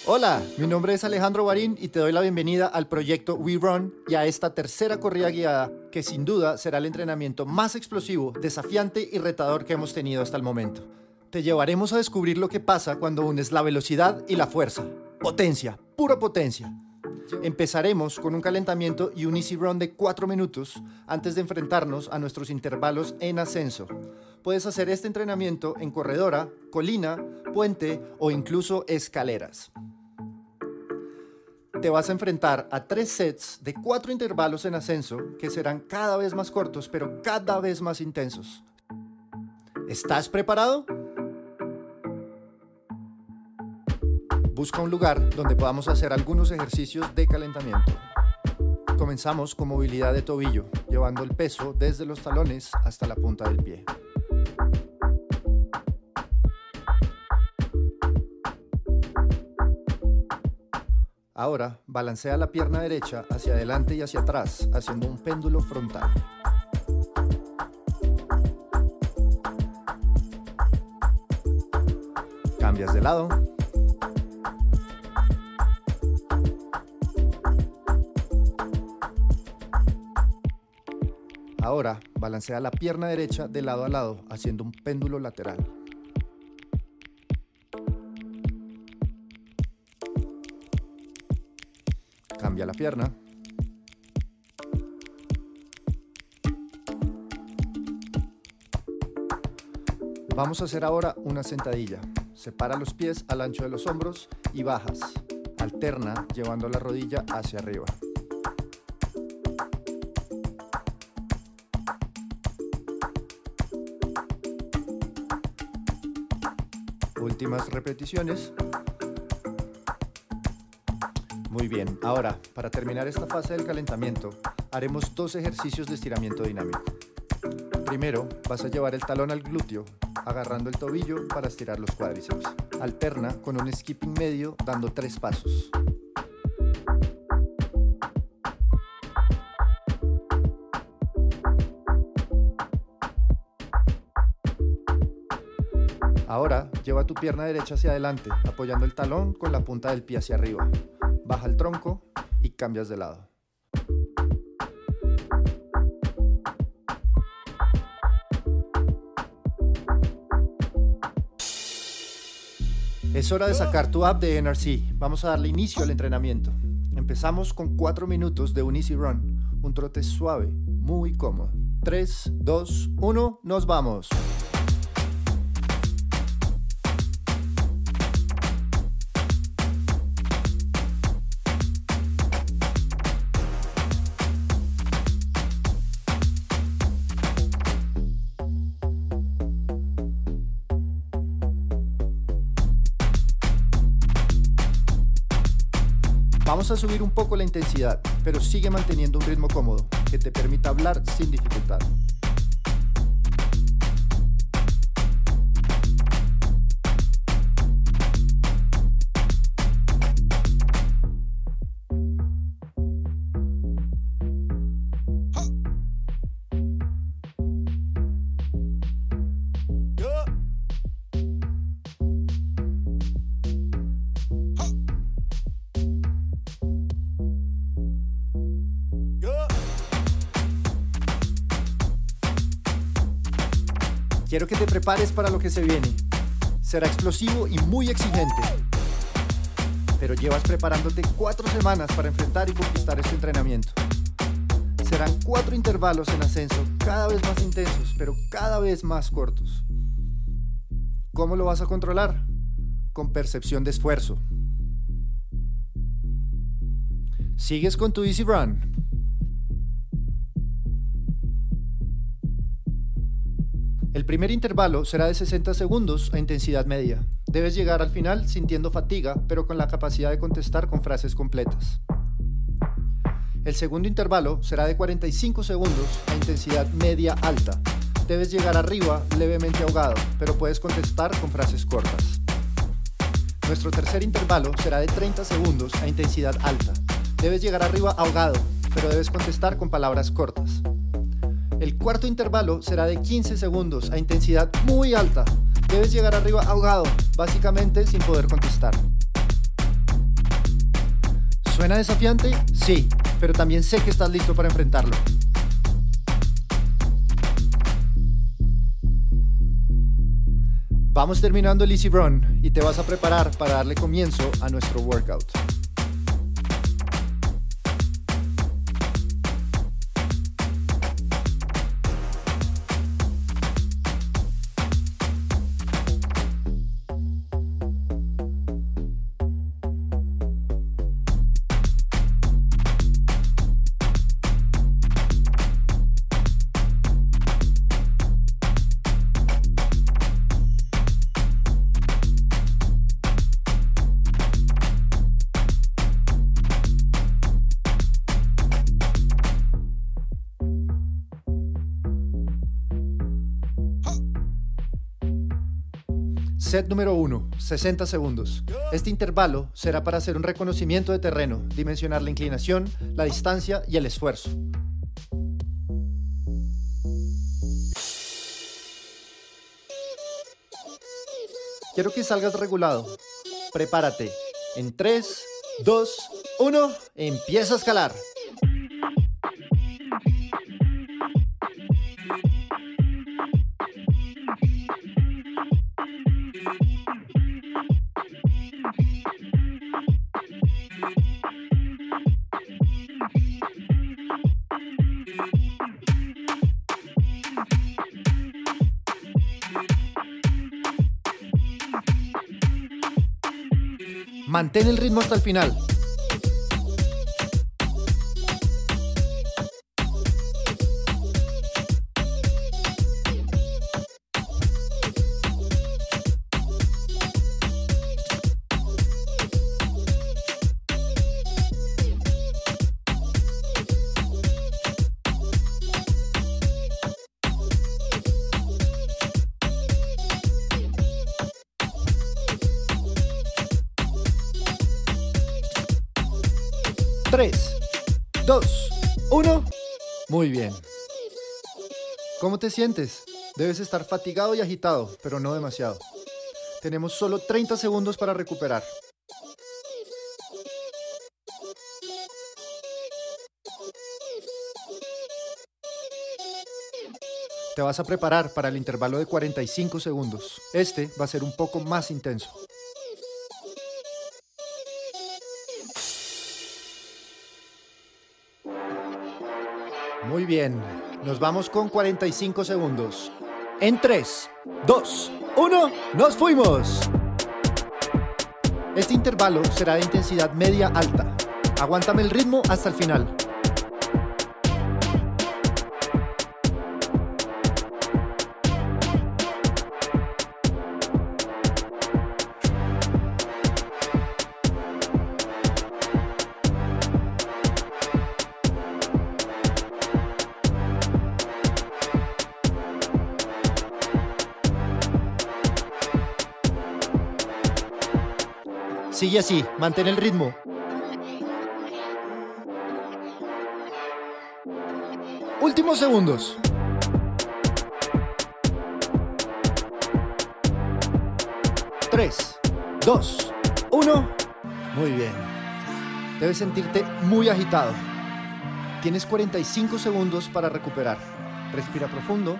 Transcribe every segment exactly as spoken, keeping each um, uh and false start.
Hola, mi nombre es Alejandro Barín y te doy la bienvenida al proyecto We Run y a esta tercera corrida guiada que sin duda será el entrenamiento más explosivo, desafiante y retador que hemos tenido hasta el momento. Te llevaremos a descubrir lo que pasa cuando unes la velocidad y la fuerza. Potencia, pura potencia. Empezaremos con un calentamiento y un easy run de cuatro minutos antes de enfrentarnos a nuestros intervalos en ascenso. Puedes hacer este entrenamiento en corredora, colina, puente o incluso escaleras. Te vas a enfrentar a tres sets de cuatro intervalos en ascenso que serán cada vez más cortos pero cada vez más intensos. ¿Estás preparado? Busca un lugar donde podamos hacer algunos ejercicios de calentamiento. Comenzamos con movilidad de tobillo, llevando el peso desde los talones hasta la punta del pie. Ahora, balancea la pierna derecha hacia adelante y hacia atrás, haciendo un péndulo frontal. Cambias de lado. Ahora, balancea la pierna derecha de lado a lado, haciendo un péndulo lateral. Cambia la pierna. Vamos a hacer ahora una sentadilla. Separa los pies al ancho de los hombros y bajas. Alterna llevando la rodilla hacia arriba. Últimas repeticiones. Muy bien, ahora, para terminar esta fase del calentamiento, haremos dos ejercicios de estiramiento dinámico. Primero, vas a llevar el talón al glúteo, agarrando el tobillo para estirar los cuádriceps. Alterna con un skipping medio, dando tres pasos. Ahora, lleva tu pierna derecha hacia adelante, apoyando el talón con la punta del pie hacia arriba. Baja el tronco y cambias de lado. Es hora de sacar tu app de N R C. Vamos a darle inicio al entrenamiento. Empezamos con cuatro minutos de un easy run, un trote suave, muy cómodo. tres, dos, uno, nos vamos. Vamos a subir un poco la intensidad, pero sigue manteniendo un ritmo cómodo, que te permita hablar sin dificultad. Quiero que te prepares para lo que se viene. Será explosivo y muy exigente. Pero llevas preparándote cuatro semanas para enfrentar y conquistar este entrenamiento. Serán cuatro intervalos en ascenso, cada vez más intensos, pero cada vez más cortos. ¿Cómo lo vas a controlar? Con percepción de esfuerzo. Sigues con tu easy run. El primer intervalo será de sesenta segundos a intensidad media. Debes llegar al final sintiendo fatiga, pero con la capacidad de contestar con frases completas. El segundo intervalo será de cuarenta y cinco segundos a intensidad media alta. Debes llegar arriba levemente ahogado, pero puedes contestar con frases cortas. Nuestro tercer intervalo será de treinta segundos a intensidad alta. Debes llegar arriba ahogado, pero debes contestar con palabras cortas. El cuarto intervalo será de quince segundos a intensidad muy alta. Debes llegar arriba ahogado, básicamente sin poder contestar. ¿Suena desafiante? Sí, pero también sé que estás listo para enfrentarlo. Vamos terminando el Easy Run y te vas a preparar para darle comienzo a nuestro workout. Set número uno, sesenta segundos. Este intervalo será para hacer un reconocimiento de terreno, dimensionar la inclinación, la distancia y el esfuerzo. Quiero que salgas regulado. Prepárate. En tres, dos, uno, empieza a escalar. Mantén el ritmo hasta el final. tres, dos, uno. Muy bien. ¿Cómo te sientes? Debes estar fatigado y agitado, pero no demasiado. Tenemos solo treinta segundos para recuperar. Te vas a preparar para el intervalo de cuarenta y cinco segundos. Este va a ser un poco más intenso. Muy bien, nos vamos con cuarenta y cinco segundos. En tres, dos, uno, ¡nos fuimos! Este intervalo será de intensidad media alta. Aguántame el ritmo hasta el final. Sigue así, mantén el ritmo. Últimos segundos. tres, dos, uno. Muy bien. Debes sentirte muy agitado. Tienes cuarenta y cinco segundos para recuperar. Respira profundo.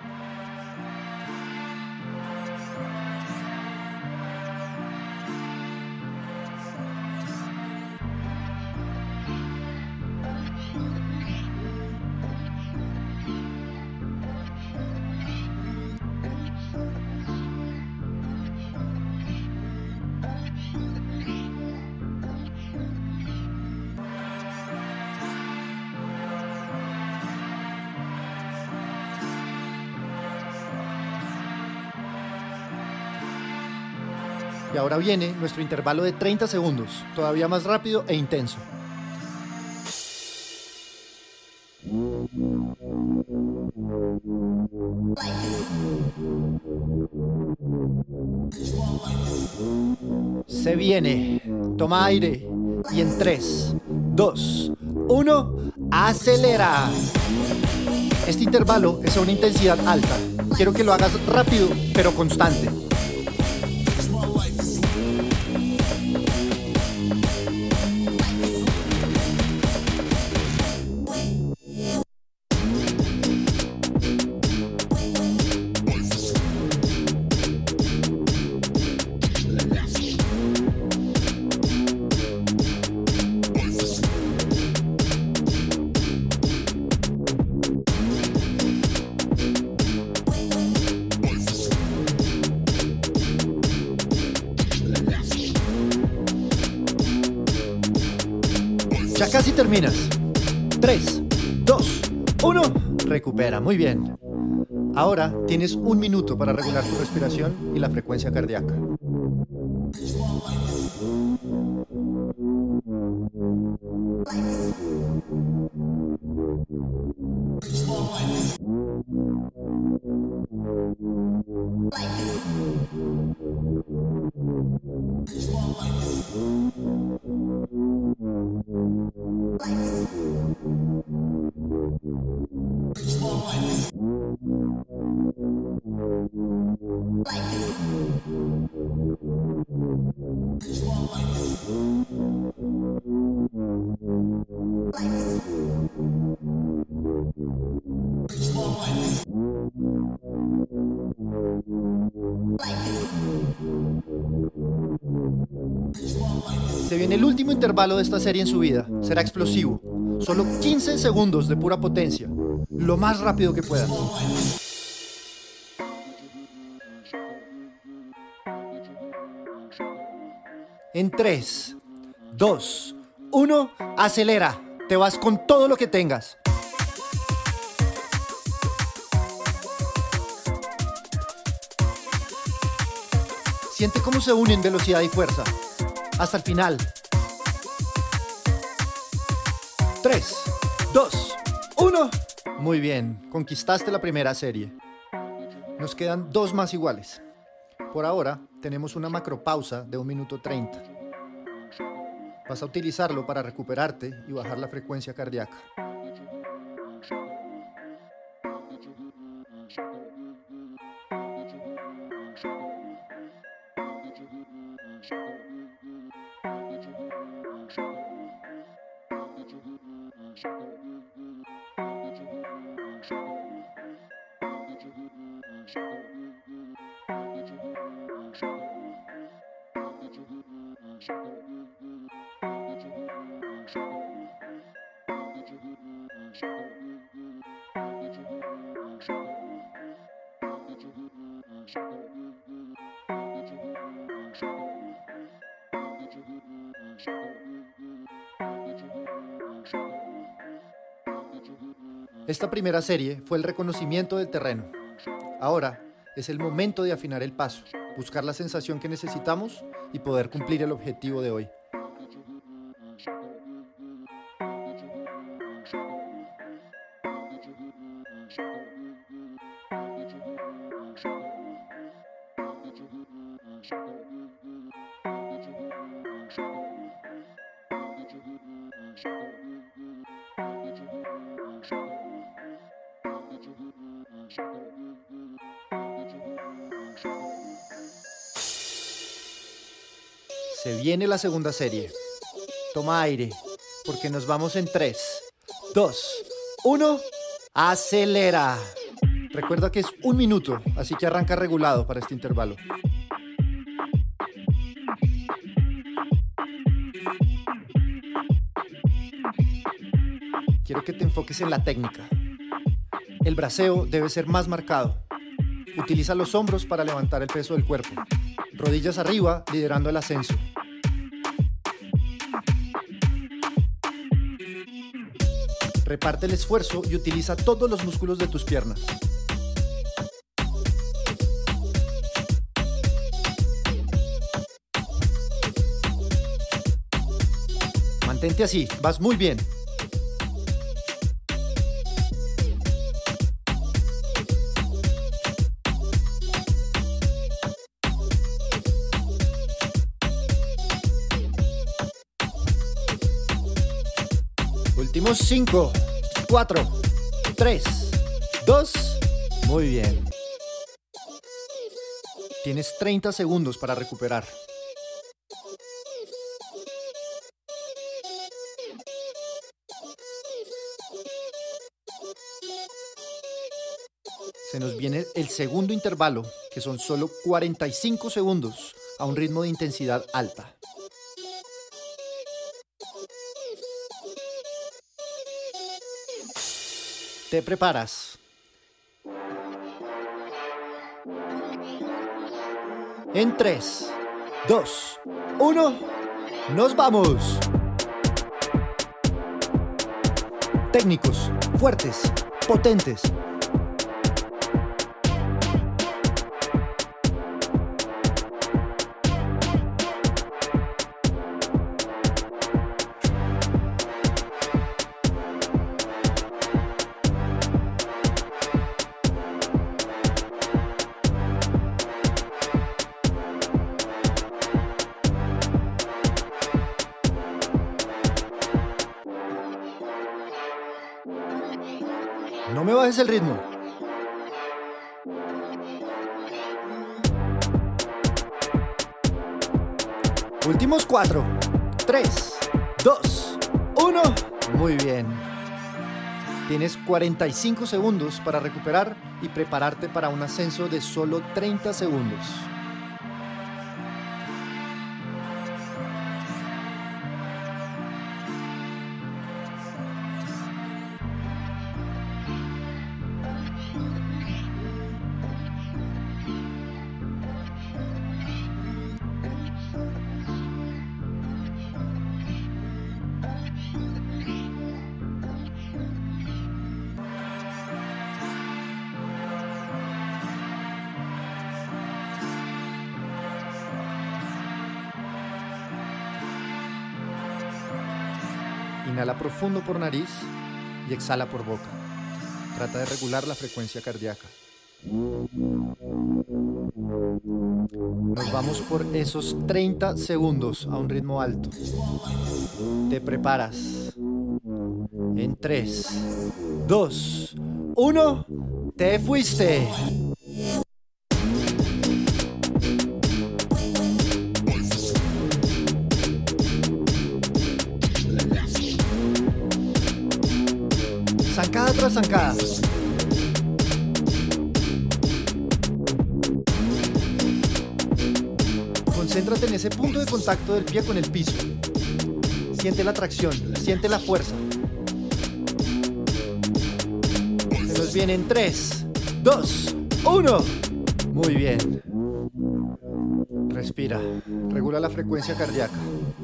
Y ahora viene nuestro intervalo de treinta segundos, todavía más rápido e intenso. Se viene, toma aire y en tres, dos, uno, acelera. Este intervalo es a una intensidad alta. Quiero que lo hagas rápido, pero constante. Ya casi terminas. tres, dos, uno. Recupera, muy bien. Ahora tienes un minuto para regular tu respiración y la frecuencia cardíaca. Se viene el último intervalo de esta serie en su vida. Será explosivo. Solo quince segundos de pura potencia. Lo más rápido que puedas. En tres, dos, uno, acelera. Te vas con todo lo que tengas. Siente cómo se unen velocidad y fuerza. Hasta el final. tres, dos, uno. Muy bien, conquistaste la primera serie. Nos quedan dos más iguales. Por ahora, tenemos una macropausa de un minuto treinta. Vas a utilizarlo para recuperarte y bajar la frecuencia cardíaca. Esta primera serie fue el reconocimiento del terreno. Ahora es el momento de afinar el paso, buscar la sensación que necesitamos y poder cumplir el objetivo de hoy. Se viene la segunda serie. Toma aire, porque nos vamos en tres, dos, uno, acelera. Recuerda que es un minuto, así que arranca regulado para este intervalo. Quiero que te enfoques en la técnica. El braceo debe ser más marcado. Utiliza los hombros para levantar el peso del cuerpo. Rodillas arriba, liderando el ascenso. Reparte el esfuerzo y utiliza todos los músculos de tus piernas. Mantente así, vas muy bien. Últimos cinco, cuatro, tres, dos. Muy bien. Tienes treinta segundos para recuperar. Se nos viene el segundo intervalo, que son solo cuarenta y cinco segundos a un ritmo de intensidad alta. Te preparas. En tres, dos, uno, ¡nos vamos! técnicos, fuertes, potentes. No me bajes el ritmo. Últimos cuatro, tres, dos, uno. Muy bien. Tienes cuarenta y cinco segundos para recuperar y prepararte para un ascenso de solo treinta segundos. Inhala profundo por nariz y exhala por boca. Trata de regular la frecuencia cardíaca. Nos vamos por esos treinta segundos a un ritmo alto. Te preparas. En tres, dos, uno. ¡Te fuiste! Zancada tras zancada. Concéntrate en ese punto de contacto del pie con el piso. Siente la tracción, siente la fuerza. Se nos viene en tres, dos, uno. Muy bien. Respira. Regula la frecuencia cardíaca.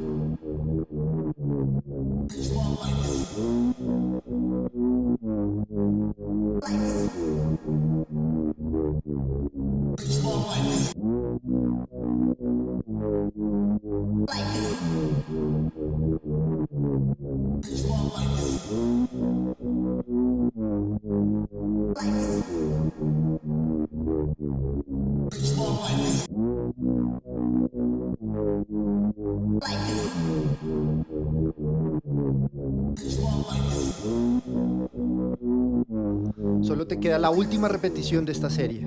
Solo te queda la última repetición de esta serie.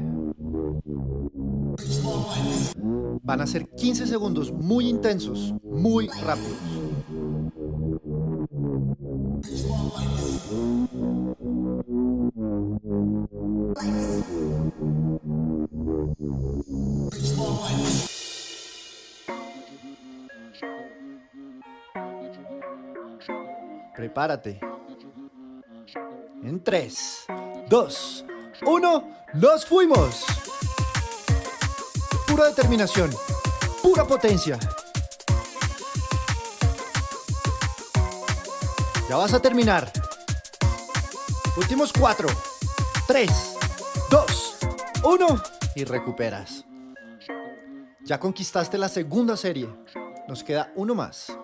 Van a ser quince segundos muy intensos, muy rápidos. Prepárate. En tres, dos, uno, ¡nos fuimos! Pura determinación, pura potencia. Ya vas a terminar. Últimos cuatro, tres, dos, uno y recuperas. Ya conquistaste la segunda serie. Nos queda uno más.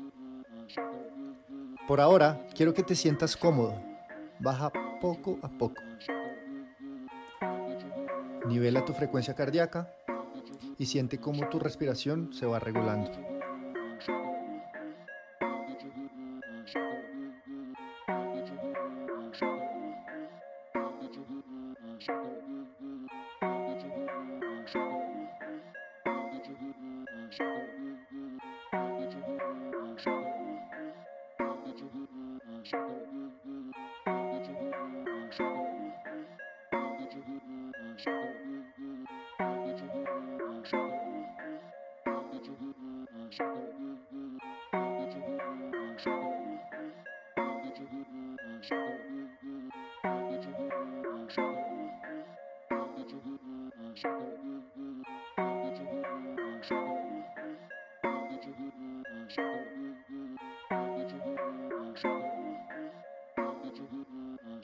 Por ahora, quiero que te sientas cómodo. Baja poco a poco. Nivela tu frecuencia cardíaca y siente cómo tu respiración se va regulando.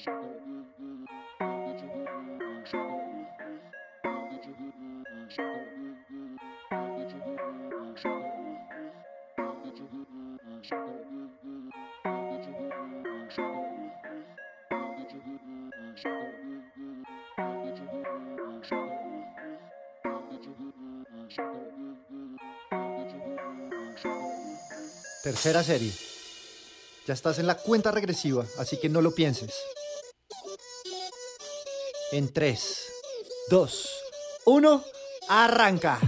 Tercera serie. Ya estás en la cuenta regresiva, así que no lo pienses. En tres, dos, uno, arranca.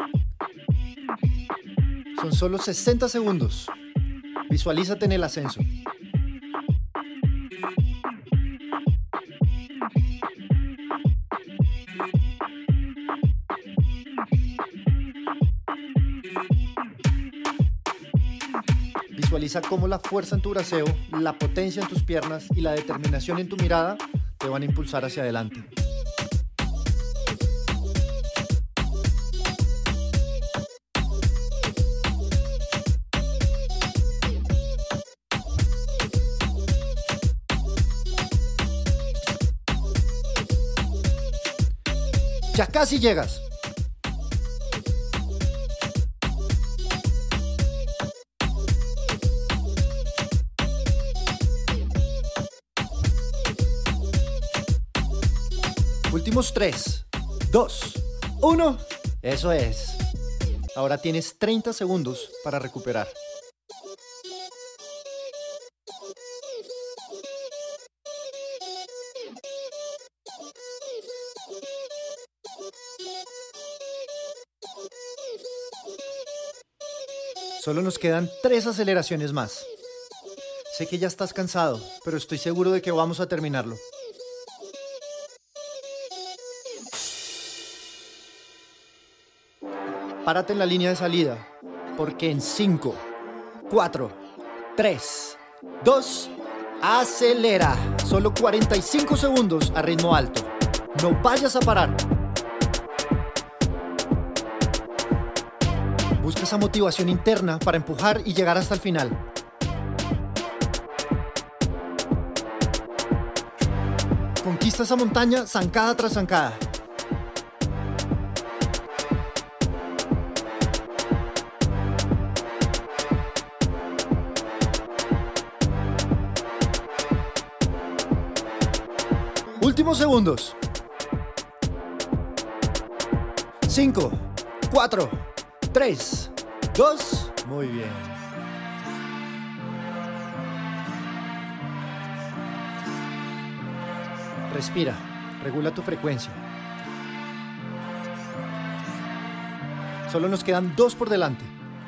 Son solo sesenta segundos. Visualízate en el ascenso. Visualiza cómo la fuerza en tu braceo, la potencia en tus piernas y la determinación en tu mirada te van a impulsar hacia adelante. Ya casi llegas. Últimos tres, dos, uno. Eso es. Ahora tienes treinta segundos para recuperar. Solo nos quedan tres aceleraciones más. Sé que ya estás cansado, pero estoy seguro de que vamos a terminarlo. Párate en la línea de salida, porque en cinco, cuatro, tres, dos, acelera. Solo cuarenta y cinco segundos a ritmo alto. No vayas a parar. Busca esa motivación interna para empujar y llegar hasta el final. Conquista esa montaña zancada tras zancada. Últimos segundos. cinco, cuatro, tres, dos. Muy bien. Respira. Regula tu frecuencia. Solo nos quedan dos por delante.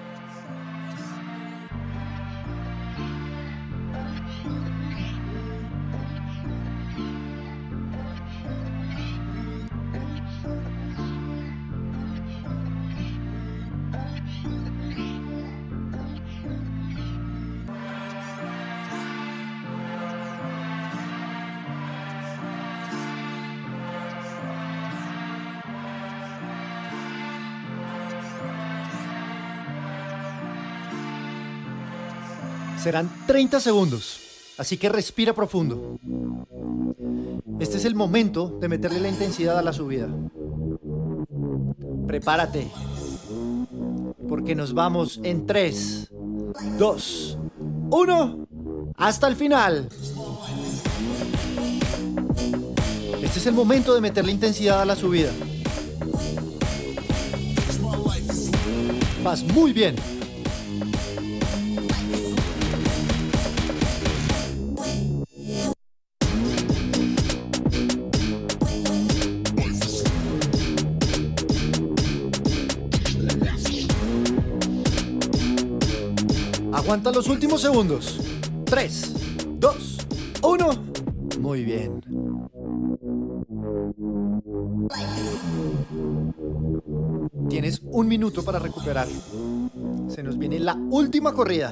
Serán treinta segundos, así que respira profundo. Este es el momento de meterle la intensidad a la subida. Prepárate, porque nos vamos en tres, dos, uno, hasta el final. Este es el momento de meterle intensidad a la subida. Vas muy bien. Aguanta los últimos segundos. tres, dos, uno. Muy bien. Tienes un minuto para recuperar. Se nos viene la última corrida.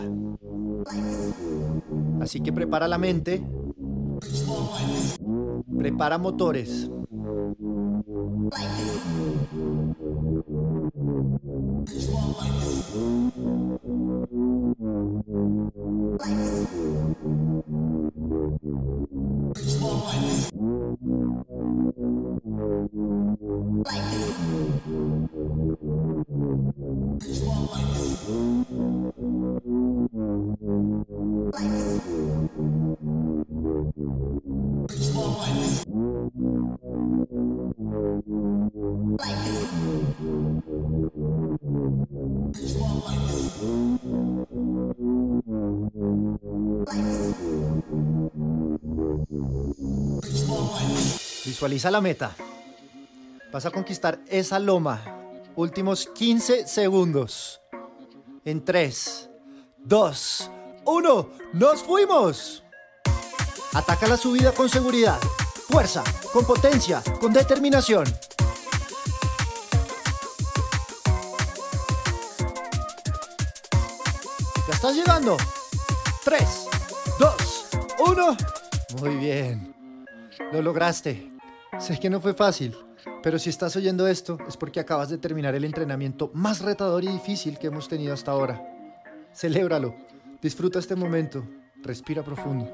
Así que prepara la mente. Prepara motores. Visualiza la meta. Vas a conquistar esa loma. Últimos quince segundos. En tres, dos, uno. ¡Nos fuimos! Ataca la subida con seguridad, fuerza, con potencia, con determinación. Ya estás llegando. tres, dos, uno. Muy bien. Lo lograste. Sé que no fue fácil, pero si estás oyendo esto es porque acabas de terminar el entrenamiento más retador y difícil que hemos tenido hasta ahora. Celébralo. Disfruta este momento. Respira profundo.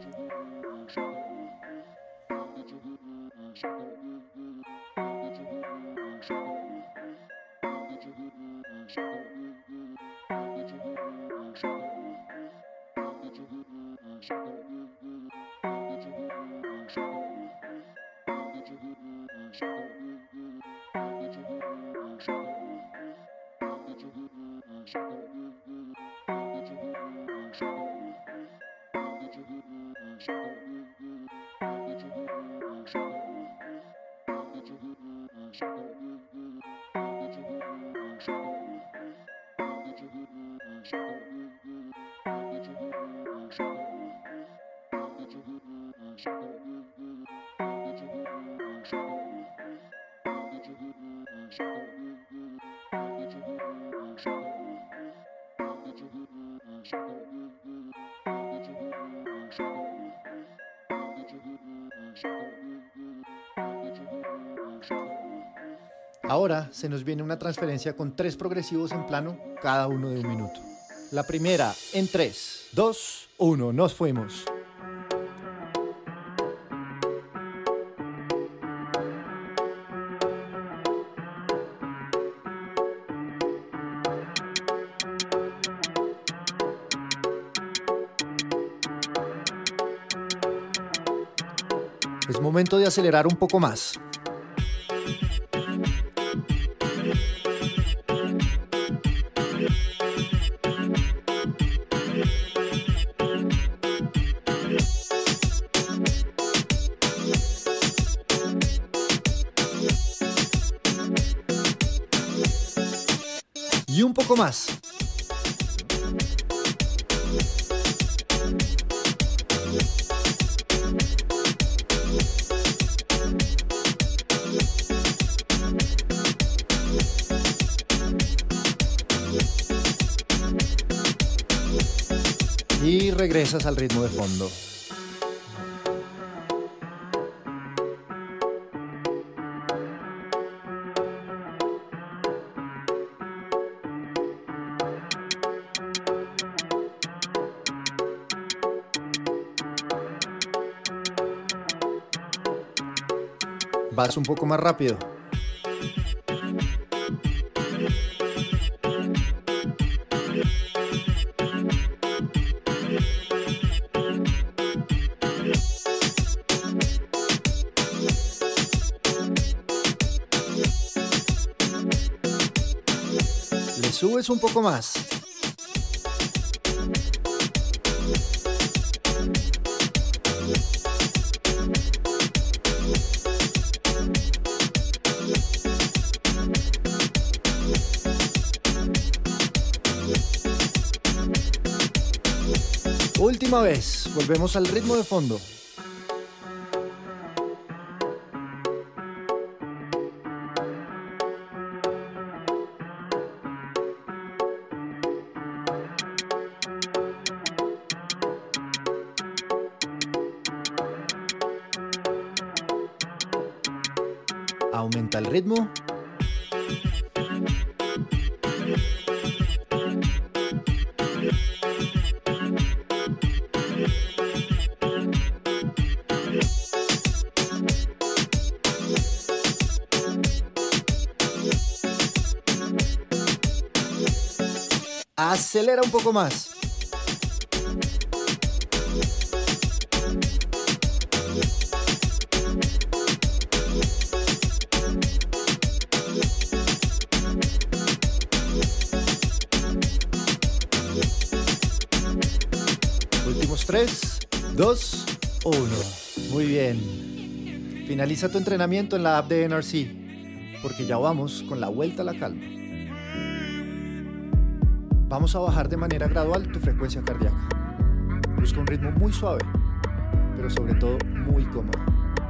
Ahora se nos viene una transferencia con tres progresivos en plano, cada uno de un minuto. La primera en tres, dos, uno, nos fuimos. Es momento de acelerar un poco más. Y un poco más. Y regresas al ritmo de fondo. Vas un poco más rápido. Le subes un poco más. Última vez, volvemos al ritmo de fondo. Aumenta el ritmo. Acelera un poco más. tres, dos, uno. Muy bien. Finaliza tu entrenamiento en la app de N R C, porque ya vamos con la vuelta a la calma. Vamos a bajar de manera gradual tu frecuencia cardíaca. Busca un ritmo muy suave, pero sobre todo muy cómodo.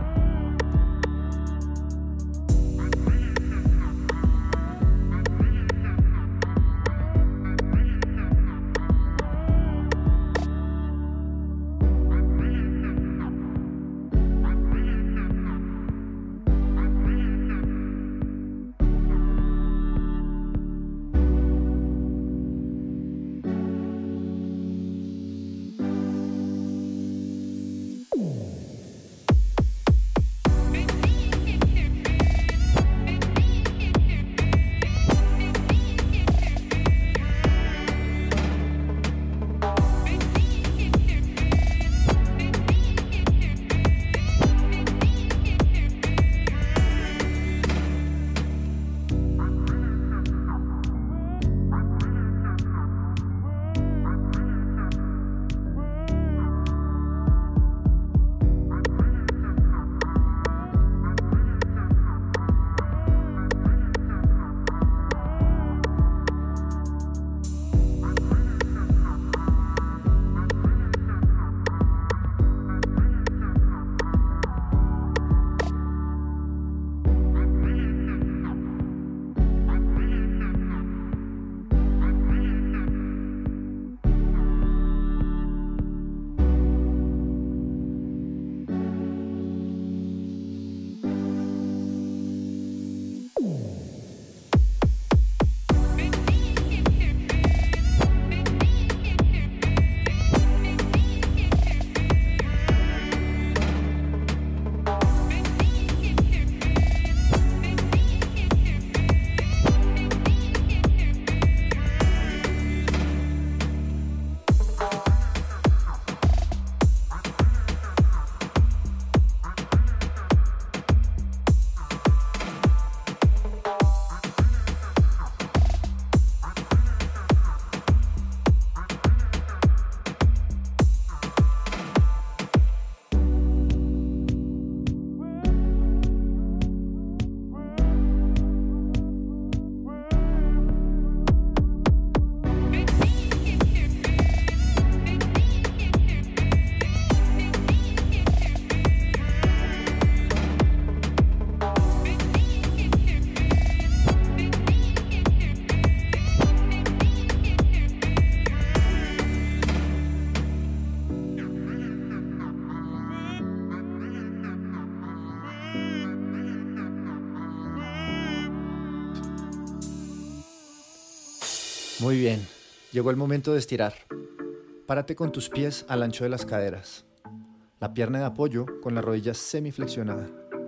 Muy bien, llegó el momento de estirar. Párate con tus pies al ancho de las caderas. La pierna de apoyo con la rodilla semiflexionada.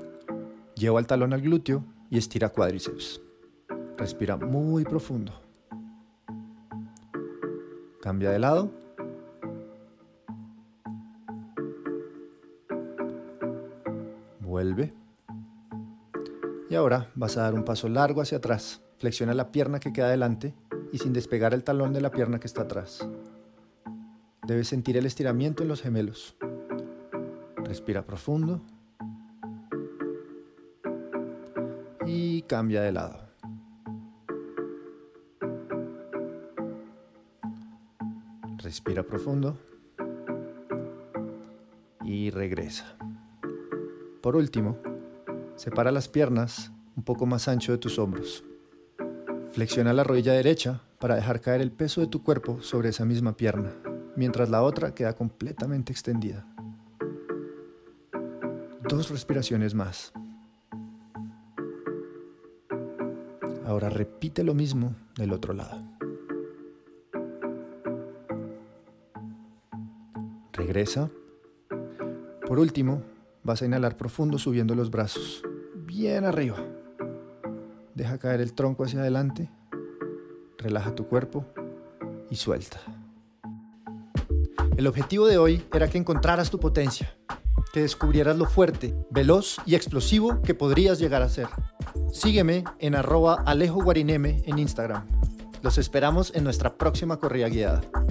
Lleva el talón al glúteo y estira cuádriceps. Respira muy profundo. Cambia de lado. Vuelve. Y ahora vas a dar un paso largo hacia atrás. Flexiona la pierna que queda adelante y sin despegar el talón de la pierna que está atrás. Debes sentir el estiramiento en los gemelos. Respira profundo. Y cambia de lado. Respira profundo. Y regresa. Por último, separa las piernas un poco más ancho de tus hombros. Flexiona la rodilla derecha para dejar caer el peso de tu cuerpo sobre esa misma pierna, mientras la otra queda completamente extendida. Dos respiraciones más. Ahora repite lo mismo del otro lado. Regresa. Por último, vas a inhalar profundo subiendo los brazos, bien arriba. Deja caer el tronco hacia adelante, relaja tu cuerpo y suelta. El objetivo de hoy era que encontraras tu potencia, que descubrieras lo fuerte, veloz y explosivo que podrías llegar a ser. Sígueme en arroba alejo guarineme en Instagram. Los esperamos en nuestra próxima corrida guiada.